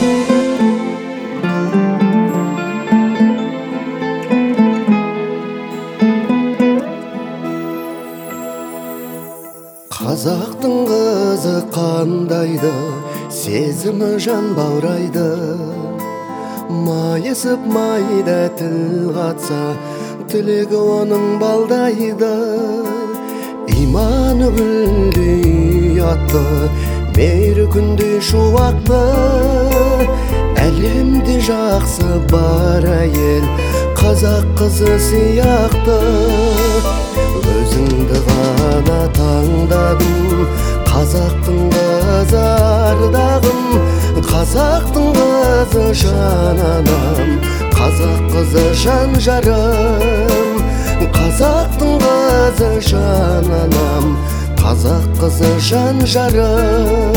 Қазақтың қызы қандайды, сезімі жан баурайды. Майысып майда тіл қатса, тілегі оның балдайды. Иманы гүлдей атты, мейірі күндей шуақты. Әлемде жақсы бар әйел, қазақ қызы сияқты. Өзіңді ғана таңдадым, қазақтың қызы ардағым. Қазақтың қызы жан анам, қазақ қызы жан жарым. Қазақтың қызы жан анам, қазақ қызы жан жарым.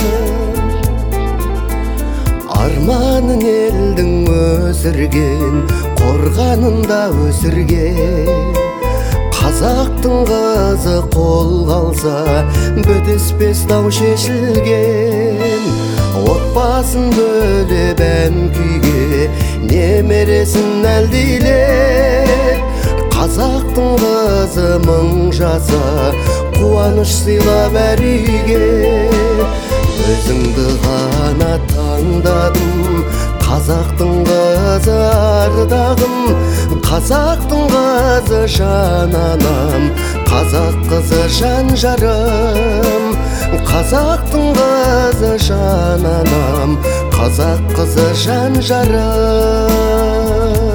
Арманын елдің өсірген, қорғанында өсірген. Қазақтың қызы қолға алса, бітіспес дау шешілген. Отбасын бөліп ән күйге, немересін әлдилеп. Қазақтың қызы мың жаса, қуаныш сыйлап әр үйге. Өзіңді ғана таңдадым, қазақтың қызы ардағым. Қазақтың қызы жан анам, қазақ қызы жан жарым. Қазақтың қызы жан анам, қазақ қызы жан жарым.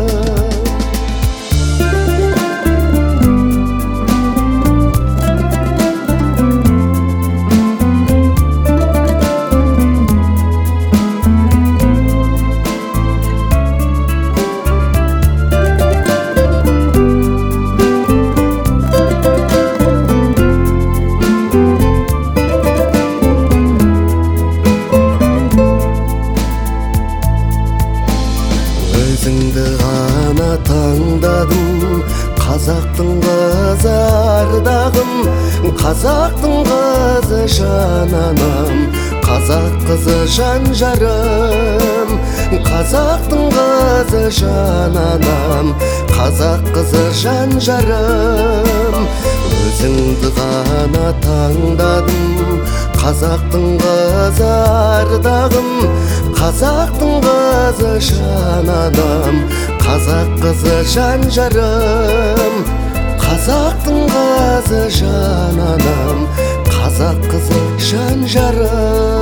Өзіңді ғана таңдадым, қазақтың қызы ардағым. Қазақтың қызы жан анам, қазақ қызы жан жарым. Қазақтың қызы жан анам, қазақ қызы жан жарым. Өзіңді ғана таңдадым, қазақтың қызы ардағым. Қазақтың қызы жан анам, қазақ қызы жан жарым. Қазақтың қызы жан анам, қазақ қызы жан жарым.